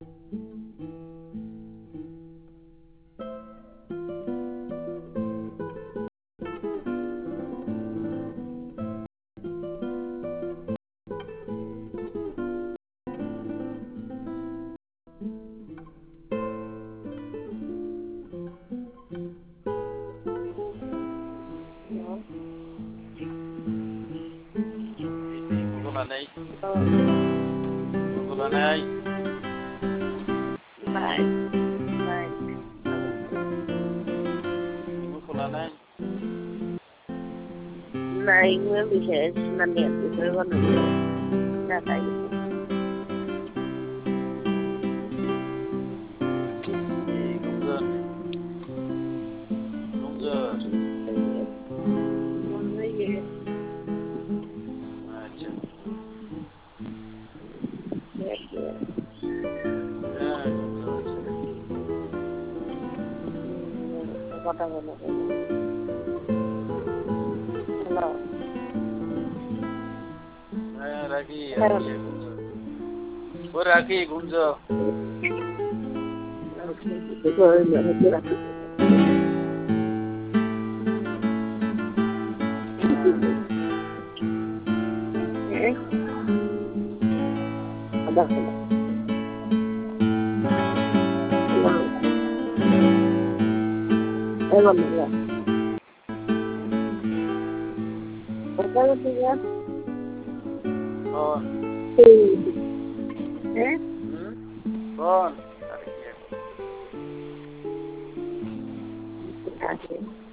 Này này Này, này, này này, gue bisa nanti gue kan dulu data itu. đúng giờ aja Kata gue Hello. राखी वो राखी घुम्छ Ada. Emang ya. Kalau dia con con Así.